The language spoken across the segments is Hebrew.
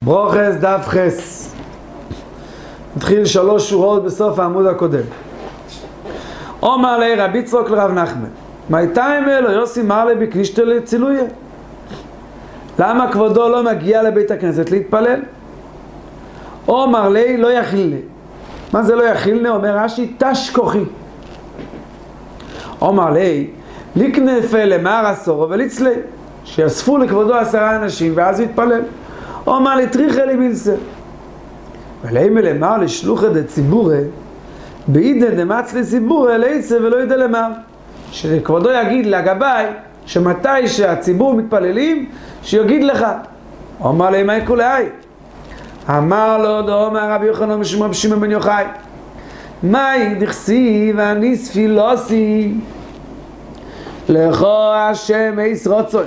ברוכס דף חס. נתחיל 3 שורות בסוף העמוד הקודם. אומר לי רבי יצחק לרב נחמן, מייתיים אלו יוסי מרלי בקנישתא לצילויה. למה כבודו לא מגיע לבית הכנסת להתפלל? אומר לי לא יכילנה. מה זה לא יכילנה? אומר רש"י תש כוחי. אומר לי לקנפה למער עשור ולצלה, שיאספו לכבודו 10 אנשים ואז יתפלל. אומר לי טריחה לי מילסה. ולאימה למר לשלוחא דציבורא בעידן דמצ לציבורא ליצא ולא ידע למר, שכבודו יגיד לגביי שמתי שהציבור מתפללים שיגיד לך. אומר לי מה יקולאי? אמר לו דאמר רבי יוחנן משום רבי שמעון בן יוחאי, מאי דכסיב אני ספילוסי לכו השם איס רצון.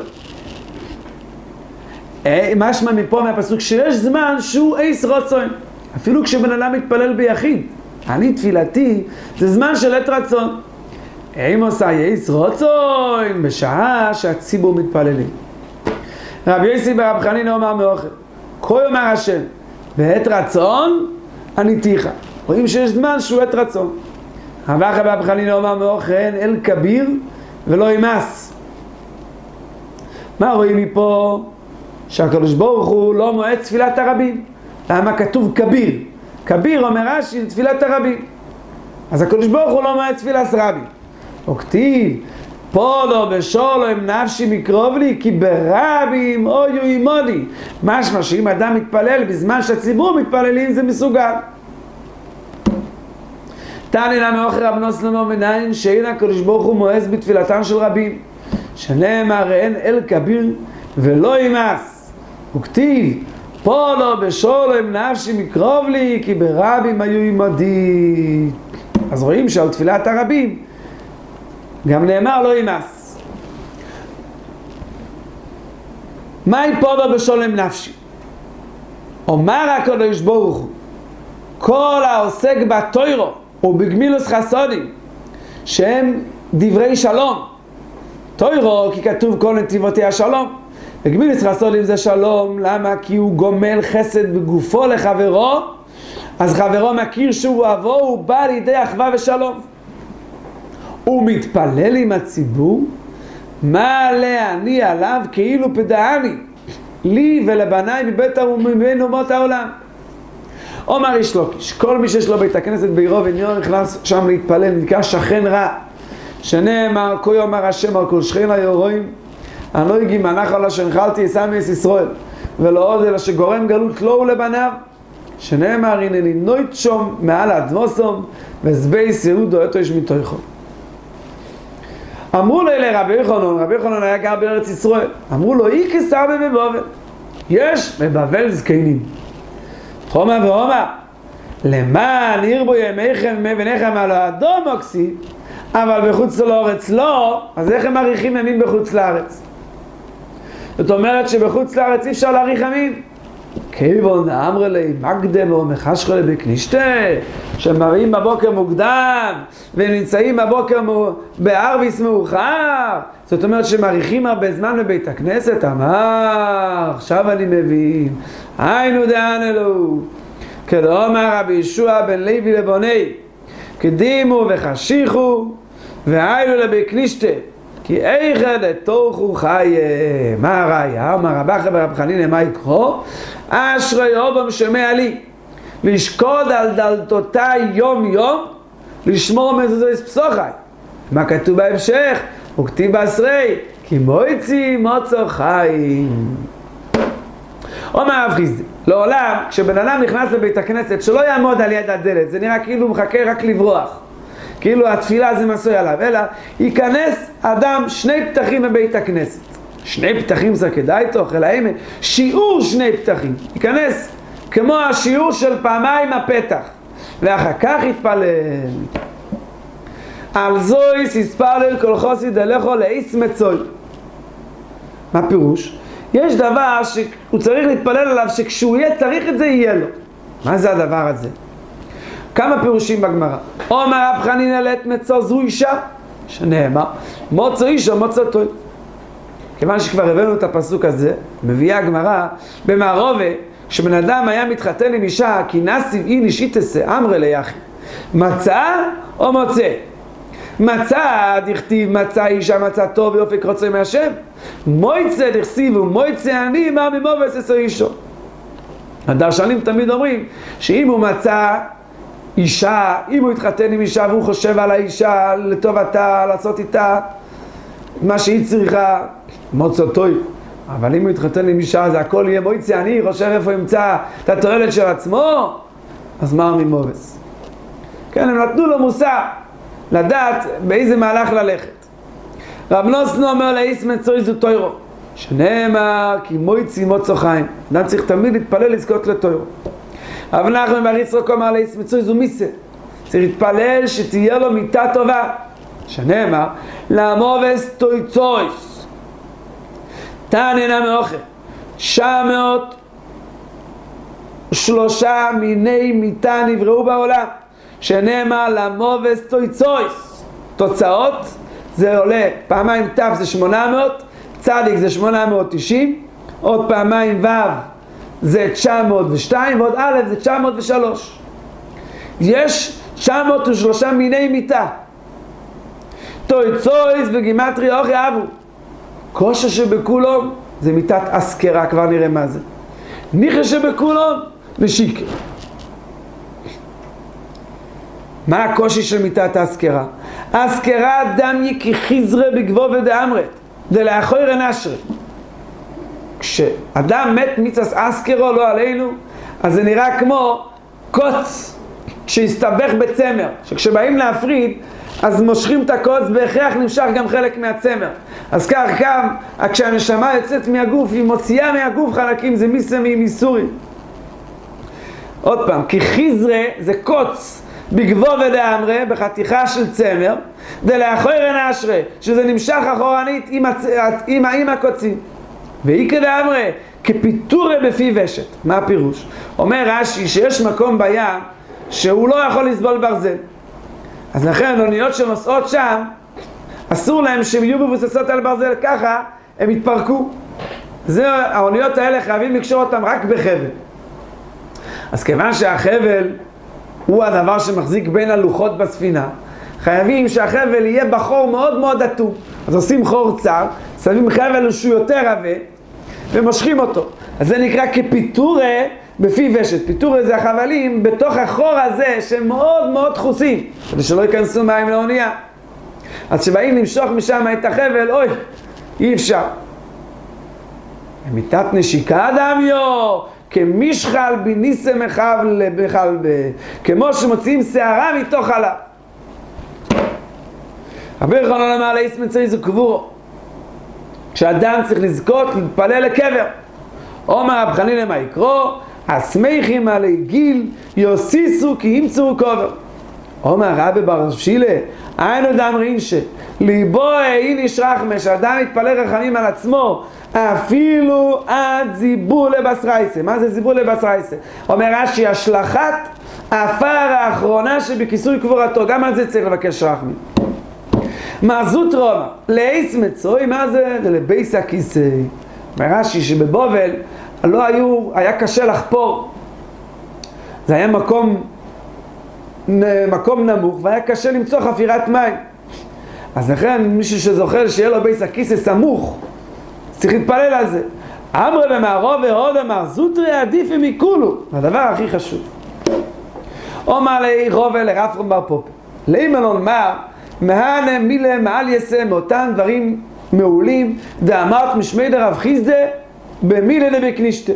משמע מפה מהפסוק שיש זמן שהוא איס רצון, אפילו כשבן אדם מתפלל ביחיד. אני תפילתי זה זמן של עת רצון. אם עושה איס רצון בשעה שהציבור מתפללים. רבי יוסי ברב חנינא אומר מאוכל, כה יאמר השם בעת רצון אני תיכה. רואים שיש זמן שהוא עת רצון. רבי ברב חנינא אומר מאוכל אל כביר ולא ימס. מה רואים מפה? שהקדוש ברוך הוא לא מועד תפילת הרבים. למה כתוב כביר? כביר אומר רש"י תפילת הרבים. אז הקדוש ברוך הוא לא מועד תפילת רבים. וכתיב פודו בשולם נפשי מקרוב לי כי ברבים אויו עימודי. משמע שאם אדם מתפלל בזמן שהציבור מתפללים זה מסוגל. תני למה אוכל רב נוסלמו מניין שאין הקדוש ברוך הוא מועז בתפילתם של רבים, שנאמר אין אל כביר ולא ימס. וכתיב פודו בשולם נפשי מקרוב לי כי ברבים היו עימודי. אז רואים שעל תפילת הרבים גם נאמר לא ימס. מהי פודו בשולם נפשי? אומר הקדוש ברוך הוא כל העוסק בתוירו ובגמילוס חסודים שהם דברי שלום. תוירו כי כתוב כל נתיבותי השלום, וגמילוס חסודים זה שלום. למה? כי הוא גומל חסד בגופו לחברו, אז חברו מכיר שהוא אבו, הוא בא לידי אחווה ושלום. הוא מתפלל עם הציבור, מה להני עליו כאילו פדעני לי ולבניי מבית ומבין אומות העולם. אומר איש לוקיש, כל מי שיש לו בית הכנסת בעירו וניון נכנס שם להתפלל, נקרא שכן רע, שנאמר כה יאמר השם על כל שכן היורואים אני לא יגי מנח על השנחלתי יסמי את ישראל ולא עוד אלא שגורם גלות לו ולבניו, שנאמר הנני נוית שום מעל אדמוסום וזבי סעודו אתו יש מתויכו. אמרו לו לרבי יוחנן, רבי יוחנן היה גר בארץ ישראל, אמרו לו אי כסר בבבל, יש בבבל זקנים. חומר ואומר למען ירבו ימיכם ובניכם על האדום אוקסי, אבל בחוץ לארץ לא. אז איך הם מעריכים ימים בחוץ לארץ? זאת אומרת שבחוץ לארץ אי אפשר להעריך ימים. כיוון אמר לי מקדם ומחשכו לבקנישתא, שמראים בבוקר מוקדם ונמצאים בבוקר בערביס מאוחר, זאת אומרת שמעריכים הרבה זמן בבית הכנסת. אמר עכשיו אני מבין, היינו דען אלו כדאמר רבי ישוע בן לוי לבוני קדימו וחשיכו והיינו לבקנישתא כי איכא לתוכו חיה. מה הראיה? אומר רבך ברב חנינא מה יקרו? אשרי אובם שומע לי לשקוד על דלתותיי יום יום לשמור מזוזות פסוחי. מה כתוב בהמשך? וכתיב בעשרי כי מויצי מוצא חיים. אומר רב חיסדא, לעולם כשבן אדם נכנס לבית הכנסת שלא יעמוד על יד הדלת, זה נראה כאילו הוא מחכה רק לברוח, כאילו התפילה זה מסוי עליו, אלא ייכנס אדם 2 פתחים בבית הכנסת. 2 פתחים זה כדאי תוך, אלא אם שיעור 2 פתחים ייכנס כמו השיעור של פעמיים הפתח ואחר כך יתפלל. על זויס יספלל כל חוסיד אלכו לאיס מצוי. מה פירוש? יש דבר שהוא צריך להתפלל עליו שכשהוא יהיה צריך את זה יהיה לו. מה זה הדבר הזה? כמה פירושים בגמרא. אומר רב חנינא לית מצוא זו אישה, שנאמר מוצא אישה מוצא טוב. כיוון שכבר הבאנו את הפסוק הזה, מביאה הגמרא במערובה שבן אדם היה מתחתן עם אישה, כי נסיב אי נשיתסה אמרה ליחי, מצא או מוצא? מצא, דכתיב מצא אישה מצא טוב ואופק רוצה מהשם. מויצא דכסיבו מויצא אני מה ממובס עשו אישו. הדרשנים תמיד אומרים שאם הוא מצא אישה, אם הוא התחתן עם אישה והוא חושב על האישה לטובתה, לעשות איתה מה שהיא צריכה, מוצא טוב. אבל אם הוא התחתן עם אישה, זה הכל יהיה מויצא אני, חושב איפה ימצא את התועלת של עצמו, אז מה ממובס? כן, הם נתנו לו מוסר לדעת באיזה מהלך ללכת. רב נוסנו אומר לאיס מצוי זו תוירו, שנאמר כי מויצי מוצא חיים. אדם צריך תמיד להתפלל לזכות לתוירו. אבל אנחנו בריס רוק אומר לאיס מצוי זו מיסה, צריך להתפלל שתהיה לו מיטה טובה, שנאמר למובס תויצויס תעננה מאוכל 903 מיני מיטה נבראו בעולם, שנאמר למובס תויצויס. תוצאות זה עולה פעמיים ת' זה 800, צדיק זה 890, עוד פעמיים ו' זה 902 ועוד א' זה 903. יש 903 מיני מיטה. תויצויס בגימטרי אוכי אבו, כושר שבכולו זה מיטת אסקרה, כבר נראה מה זה. ניחא שבכולו ושיקר. מה הקושי של מיטת האסקרה? האסקרה דמי כי חיזרה בגבו ודאמרת דלאחויר נשרה. כשאדם מת מיצס אסקרו לא עלינו, אז זה נראה כמו קוץ שהסתבך בצמר, שכשבאים להפריד אז מושכים את הקוץ, בהכרח נמשך גם חלק מהצמר. אז כך גם כשהנשמה יוצאת מהגוף, היא מוציאה מהגוף חלקים, זה מיסמים מיסורים. עוד פעם, כי חיזרה זה קוץ בגבו ודאמרה, בחתיכה של צמר, דלאחויר נשרה, שזה נמשך אחורנית עם הקוצים. ואי כדאמרה, כפיתורה בפי ושת. מה הפירוש? אומר רש"י שיש מקום בים שהוא לא יכול לסבול ברזל. אז לכן אוניות שנוסעות שם, אסור להם שהם יהיו מבוססות על ברזל, ככה הם יתפרקו. האוניות האלה חייבים לקשור אותם רק בחבל. אז כיוון שהחבל הוא הדבר שמחזיק בין הלוחות בספינה, חייבים שהחבל יהיה בחור מאוד מאוד אטום. אז עושים חור צר, שמים חבל שהוא יותר עבה ומושכים אותו. אז זה נקרא כפיתורה בפי ושת. פיתורה זה החבלים בתוך החור הזה שהם מאוד מאוד דחוסים, כדי שלא ייכנסו מים לאונייה. אז שבאים למשוך משם את החבל, אוי, אי אפשר. מיטת נשיקה דמיו, כמשחל בניסה מחבל בחלבה, כמו שמוציאים שערה מתוך חלב. רבי יוחנן אמר לאיס מצוי זו קבורו, כשאדם צריך לזכות להתפלל לקבר. אומר רב חנינא מה יקרו, השמחים עלי גיל יוסיסו כי ימצאו קבר. אומר רבי בר שילה, היינו דאמרין שליבו איניש רחמה, שאדם יתפלל רחמים על עצמו אפילו עד זיבור לבשרייסה. מה זה זיבור לבשרייסה? אומר רש"י, השלכת האפר האחרונה שבכיסוי קבורתו, גם על זה צריך לבקש רחמים. מה זוט רומא? לאיס מצוי, מה זה? זה לבייס הכיסא. אומר רש"י שבבובל היה קשה לחפור. זה היה מקום נמוך והיה קשה למצוא חפירת מים. אז לכן מישהו שזוכר שיהיה לו בייס הכיסא סמוך, צריך להתפלל על זה. אמרה במערוב והוד אמר זוטרי עדיפי מכולו, הדבר הכי חשוב. אומר לי רובה לרפרם בר פופ לימלון מר מהנה מילה מעל יסה, מאותם דברים מעולים דאמרת משמי דרב חיסדה במילה דבקנישתה.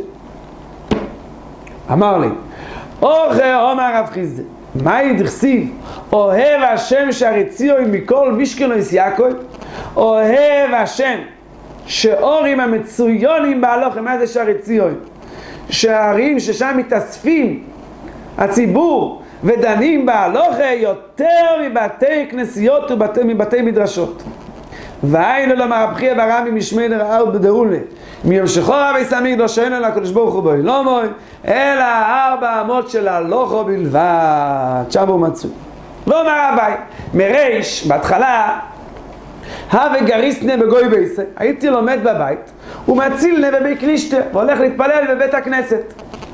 אמר לי אוכל אומר רב חיסדה, מה ידחסיב? אוהב השם שהרציוי מכל משכנויס יעקב. אוהב השם שאורים המצויונים בהלוכה. מה זה שהרציוי? שהערים ששם מתאספים הציבור ודנים בהלוכה יותר מבתי כנסיות ומבתי מדרשות. והיינו למרבחי ברמי משמי דרעו בדאולה מימשכו רבי סמיר לא שאין על הקדוש ברוך הוא בוי לא מוי אלא 4 אמות של הלוכו בלבד, שם הוא מצוי. ואומר רבי מריש בהתחלה הווה גריסנה בגוי בייסה, הייתי לומד בבית ומציל נבבי קנישתה והולך להתפלל בבית הכנסת.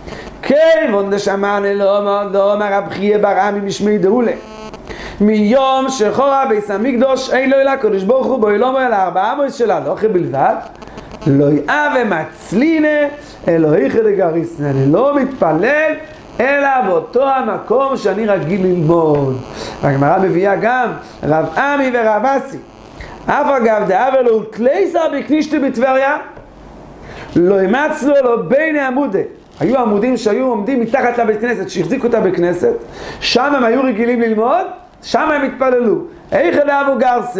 כיוון דשמענו לא אמר רב חייא בר עמי משמי דהולה מיום שחורה ביס המקדוש אין לו אלא הקדוש ברוך הוא בו אלומו אלא 4 מועד של הלוכה בלבד לא יאה ומצלינה אלוהי חדגריסנה, אני לא מתפלל אלא באותו המקום שאני רגיל ללמוד. והגמרא מביאה גם רב עמי ורב אסי אף אגב דאבר לו תלייסר בקנישתו בטבריה לא אימצנו לו בין העמודי, היו עמודים שהיו עומדים מתחת לבית כנסת שהחזיקו אותה בכנסת, שם הם היו רגילים ללמוד, שם הם התפללו. איך דאבו גרסה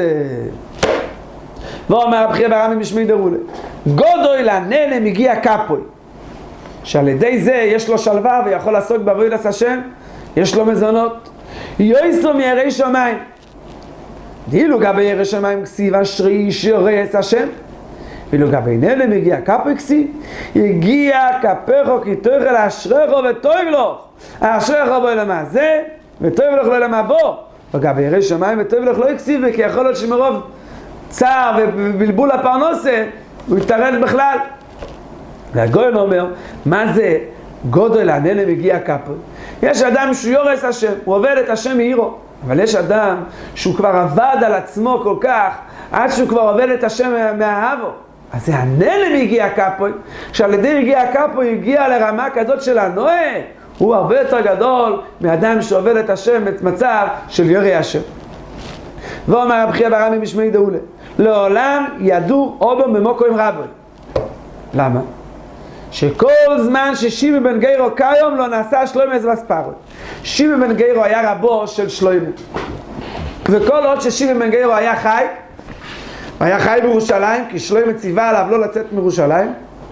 ואומר רב חייא בר עמי משמי דהולה גודוי לננה מגיע קפוי, שעל ידי זה יש לו שלווה ויכול לעסוק בעבודת השם, יש לו מזונות. יויסו מירא שמיים דילו גבי ירא שמיים כסיב אשרי איש ירא את השם, ואילו גבי ננה מגיע קפוי כסיב יגיע כפךו כי תאכל אשריך וטוב לו, אשריך בו למה זה וטוב לך לא למה בו, וגבי ירא שמיים וטוב לך לא יקסיב, וכי יכול להיות שמרוב צער ובלבול הפרנסה הוא יתערד בכלל. והגויין אומר, מה זה גודל לננה מגיע קפוי? יש אדם שהוא יורס השם, הוא עובד את השם מעירו, אבל יש אדם שהוא כבר עבד על עצמו כל כך עד שהוא כבר עובד את השם מהאהבו, אז זה הננה מגיע קפוי, שעל ידי מגיע קפוי הגיע לרמה כזאת של הנועה, הוא הרבה יותר גדול מאדם שעובד את השם את מצב של ירא השם. ואומר רב חייא בר עמי משמי דהולה לעולם ידעו אודום במוקוים רבוי. למה? שכל זמן ששימי בן גיירו כיום לא נעשה שלוימה אסבספרוי. שימי בן גיירו היה רבו של שלוימה, וכל עוד ששימי בן גיירו היה חי בירושלים, כי שלוימה ציווה עליו לא לצאת מירושלים,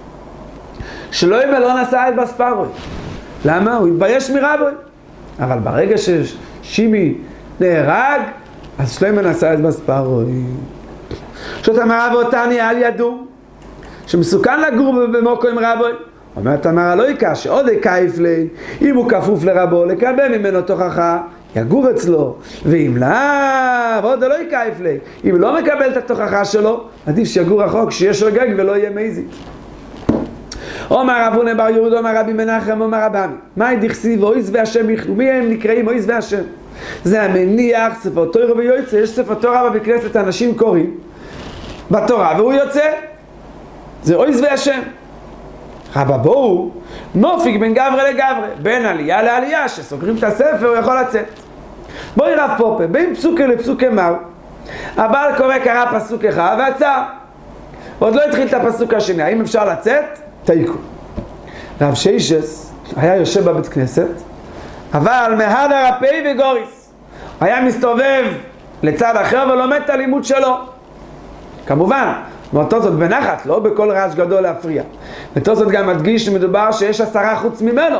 שלוימה לא נעשה אסבספרוי. למה? הוא התבייש מרבוי. אבל ברגע ששימי נהרג, אז שלוימה נעשה אסבספרוי. זאת אמרה ואותני אל ידעו שמסוכן לגור במוקוים רבוי. אומרת אמרה לא יקש שעוד יקייף לי, אם הוא כפוף לרבו לקבל ממנו תוכחה יגור אצלו, ואם לא ועוד לא יקייף לי, אם לא מקבל את התוכחה שלו עדיף שיגור רחוק, שיש רגג ולא יהיה מזיק. אומר רב הונא בר יהודה אומר רבי מנחם אומר רב עמי מאי דכסיב אויז והשם יחדו, מי הם נקראים אויז והשם? זה המניח ספר תורה ויוצא, יש ספר תורה בבית כנסת אנשים קוראים בתורה והוא יוצא, זה אויז והשם. רבא בואו נופיק בין גברי לגברי, בין עלייה לעלייה, שסוגרים את הספר הוא יכול לצאת. בואי רב פופה, בין פסוקה לפסוקה מהו, הבעל קרא פסוק אחד ועצר, עוד לא התחיל את הפסוק השני, האם אפשר לצאת? תיקו. רב שיישס היה יושב בבית כנסת, אבל מהדר הפי וגוריס היה מסתובב לצד אחר ולומד את הלימוד שלו, כמובן מאותו זאת בנחת, לא בכל רעש גדול להפריע. מאותו זאת גם מדגיש שמדובר שיש 10 חוץ ממנו,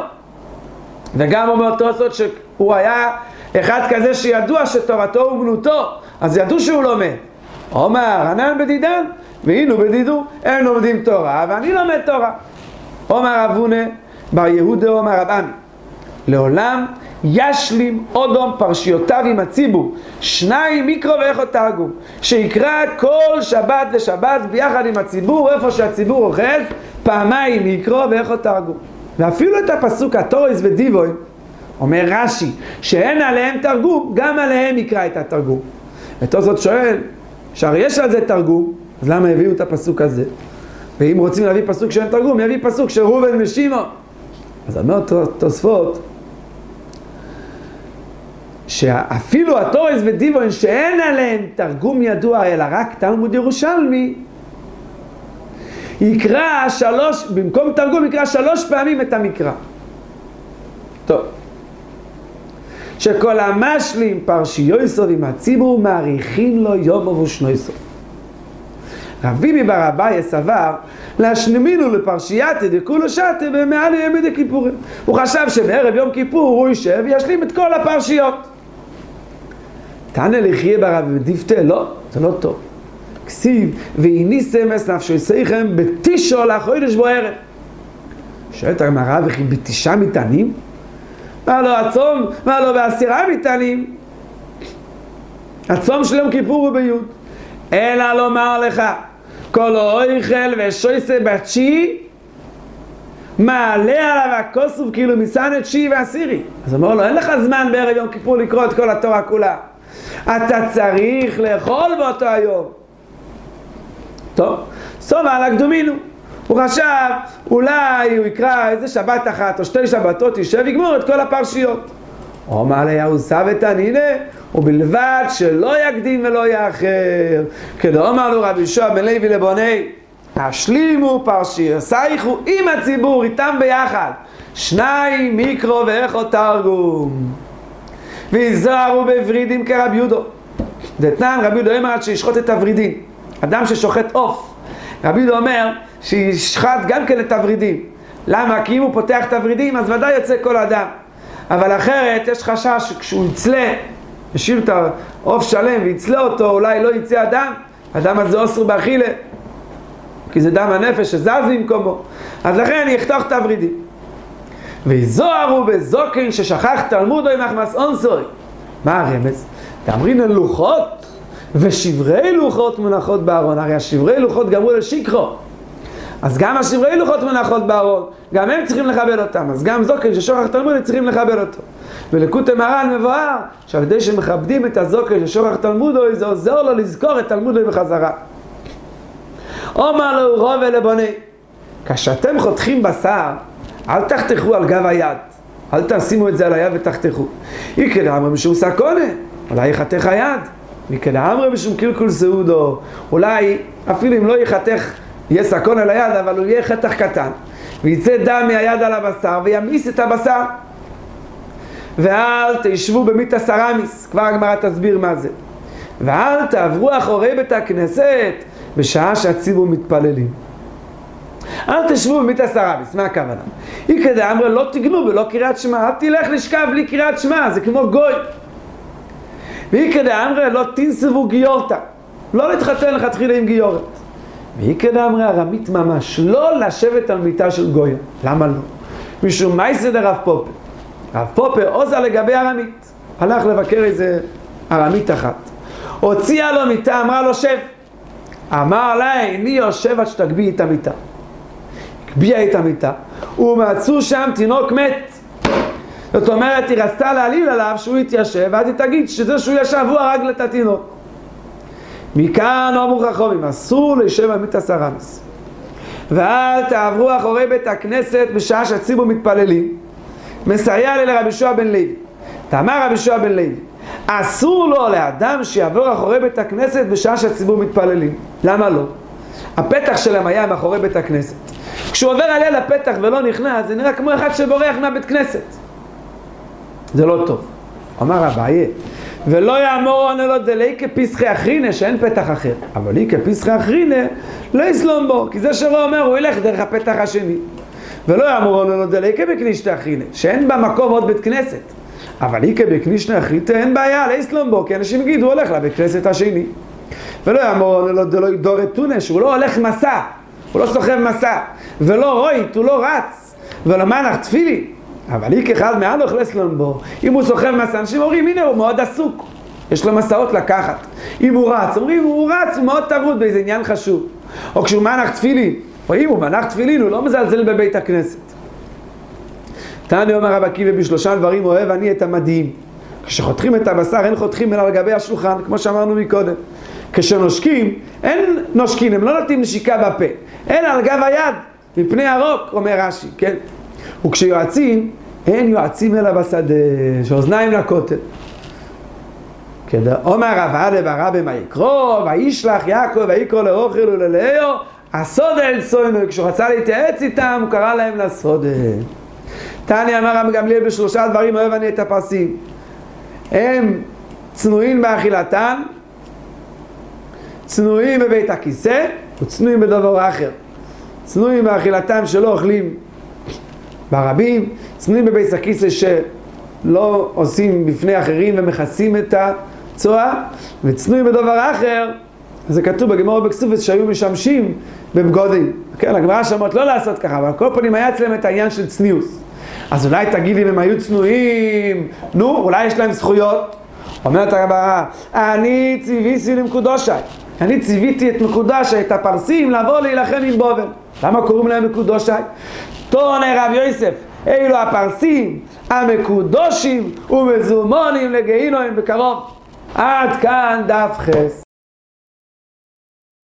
וגם מאותו זאת שהוא היה אחד כזה שידוע שתורתו וגנותו, אז ידעו שהוא לומד. אומר ענן בדידן והיינו בדידו, הם לומדים תורה ואני לומד תורה. אומר רב הונא בר יהודה אומר רב עמי לעולם ישלים אודום פרשיותיו עם הציבור, 2 מיקרו ואיכות תרגום, שיקרא כל שבת ושבת ביחד עם הציבור, איפה שהציבור אוחז, 2 מיקרו ואיכות תרגום. ואפילו את הפסוק התורס ודיבוי אומר רש"י שאין עליהם תרגום, גם עליהם יקרא את התרגום. ותוספות שואל שהרי יש על זה תרגום, אז למה הביאו את הפסוק הזה? ואם רוצים להביא פסוק שאין תרגום, יביא פסוק של ראובן ושמעון. אז אומר תוספות שאפילו התורס ודיבון שאין עליהם תרגום ידוע אלא רק תלמוד ירושלמי, יקרא 3, במקום תרגום יקרא 3 פעמים את המקרא. טוב, שכל המשלים פרשיוסו עם הציבור מעריכים לו יום ושנויסו. רבי מבר אביי סבר להשלמינו לפרשייתא דכולו שתא במעל ימי דכיפורים. הוא חשב שבערב יום כיפור הוא יישב וישלים את כל הפרשיות. תנא לחיה ברב ודפתה, לא, זה לא טוב. כסיב והניסם אס נפשותיכם בתשעה לחודש בו ערב. שואלת הגמרא וכי ב9 מטענים? מה לא הצום? מה לא ב10 מטענים? הצום של יום כיפור הוא בי', אלא לומר לך כל אויכל ושויסה ב9 מעלה עליו הכוסוף כאילו מסענת שיעי ועשירי. אז הוא אומר לו, אין לך זמן בערב יום כיפור לקרוא את כל התורה כולה. אתה צריך לאכול באותו היום. טוב, סובה על הקדומינו. הוא חשב, אולי הוא יקרא איזה שבת אחת או 2 שבתות, יישב ויגמור את כל הפרשיות. אומר אליהו סבתא ובלבד שלא יקדים ולא יאחר. כדאמר לו רבי יהושע בן לוי לבוני, השלימו פרשייסייכו עם הציבור, איתם ביחד, 2 מיקרו ואחד תרגום. ויזהרו בוורידים כרבי יהודה. דתנן רבי יהודה אומר שישחוט את הוורידים. אדם ששוחט עוף, רבי יהודה אומר שישחט גם כן את הוורידים. למה? כי אם הוא פותח את הוורידים אז ודאי יוצא כל אדם. אבל אחרת יש חשש שכשהוא יצלה, ישאיר את העוף שלם ויצלה אותו, אולי לא יצא אדם, אדם הזה אוסר באכילה, כי זה דם הנפש שזז במקומו. אז לכן יחתוך את הוורידים. ויזוהרו בזוקן ששכח תלמודו עם מחמס אונסוי. מה הרמז? תאמרין על לוחות ושברי לוחות מונחות בארון. הרי השברי לוחות גמרו לשיקרו, אז גם השברי לוחות מונחות בארון, גם הם צריכים לכבד אותם. אז גם זוקן ששוכח תלמודו צריכים לכבד אותו. ולקוטי מרן מבואר שעל ידי שמכבדים את הזוקן ששוכח תלמודו, זה עוזר לו לזכור את תלמודו בחזרה. אומר לו רוב ולבוני, כשאתם חותכים בשר, אל תחתכו על גב היד, אל תשימו את זה על היד ותחתכו. יקרא אמר משום סקונה, אולי יחתך היד. יקרא אמר משום קלקול סעודו, אולי אפילו אם לא יחתך, יהיה סקונה על היד, אבל הוא יהיה חתך קטן, ויצא דם מהיד על הבשר וימיס את הבשר. ואל תשבו במיתה סרמיס, כבר הגמרא תסביר מה זה. ואל תעברו אחורי בית הכנסת בשעה שהציבור מתפללים. אל תשבו במיתה סרמיס, מה הכוונה? יקרא אמר לא תגנו ולא קריאת שמע, אל תלך לשכב בלי קריאת שמע, זה כמו גוי. ויקרא אמר לא תנסבו גיורתא, לא להתחתן לכתחילה עם גיורת. ויקרא אמר ארמית ממש, לא לשבת על מיטה של גוי. למה לא? משום מה יסד הרב פופר? הרב פופר עוזה לגבי ארמית, הלך לבקר איזה ארמית אחת, הוציאה לו מיטה, אמרה לו שב. אמר לה, איני יושב עד שתגביעי את המיטה. הגביעה את המיטה, ומצאו שם תינוק מת. זאת אומרת, היא רצתה להעליל עליו שהוא יתיישב, ואז היא תגיד שזה שהוא ישב הוא הרג את התינוק. מכאן אמרו חכמים, אסור לשב על מיטה סרמיס. ואל תעברו אחורי בית הכנסת בשעה שהציבור מתפללים. מסייע לי לרבי יהושע בן לוי. תאמר רבי יהושע בן לוי, אסור לו לאדם שיעבור אחורי בית הכנסת בשעה שהציבור מתפללים. למה לא? הפתח שלהם היה מאחורי בית הכנסת. כשהוא עובר עליה לפתח ולא נכנס, זה נראה כמו אחד שבורח מהבית כנסת. זה לא טוב. אמר אביי, ולא יאמור לו דלי כפיסחי אחרינה, שאין פתח אחר. אבל לי כפיסחי אחרינה, לא יסלום בו, כי זה שלא אומר, הוא ילך דרך הפתח השני. ולא יאמור לו דלי כבקנישת אחרינה, שאין במקום עוד בית כנסת. אבל לי כבקנישת אחרינה, אין בעיה, לא יסלום בו, כי אנשים יגידו, הוא הולך לבית כנסת השני. ולא יאמור לו דלי דורת טונה, שהוא לא הולך מסע, הוא לא סוחב מסע, ולא רוית, הוא לא רץ, ולא מנח תפילי. אבל היא כאחד מעל אוכלסלון בו, אם הוא סוחב מסע, אנשים אומרים, הנה הוא מאוד עסוק, יש לו מסעות לקחת. אם הוא רץ, אומרים, הוא רץ, הוא מאוד טרוד באיזה עניין חשוב. או כשהוא מנח תפילין, או אם הוא מנח תפילין, הוא לא מזלזל בבית הכנסת. תעני אומר רב עקיבא, בשלושה דברים אוהב אני את המדהים. כשחותכים את הבשר, אין חותכים אלא על גבי השולחן, כמו שאמרנו מקודם. כשנושקים, אין נושקים, הם לא נותנים נשיקה בפה, אלא על גב היד, מפני הרוק, אומר רש"י, כן? וכשיועצים, אין יועצים אלא בשדה, שאוזניים לכותל. אומר רב עדה ברבי מה יקרו, וישלח יעקב ויקרא לאוכל וללאו, הסודה אל סוינו, כשהוא רצה להתייעץ איתם, הוא קרא להם לסודה. תני אמר רבי גמליאל, בשלושה דברים אוהב אני את הפרסים. הם צנועים באכילתן, צנועים בבית הכיסא, וצנועים בדבר אחר. צנועים באכילתם שלא אוכלים ברבים, צנועים בבית הכיסא שלא עושים בפני אחרים ומכסים את הצועה, וצנועים בדבר אחר, זה כתוב בגמרא בכסופת שהיו משמשים בבגודים. כן, הגמרא שמות לא לעשות ככה, אבל כל פנים היה אצלם את העניין של צניעות. אז אולי תגיד אם הם היו צנועים, נו, אולי יש להם זכויות. אומרת הגמרא, אני ציוויתי למקודשי, אני ציוויתי את מקודשי, את הפרסים, לבוא להילחם עם בובל. למה קוראים להם מקודשי? תורנה רב יוסף, אלו הפרסים המקודושים ומזומונים לגיהינום בקרוב. עד כאן דף חס.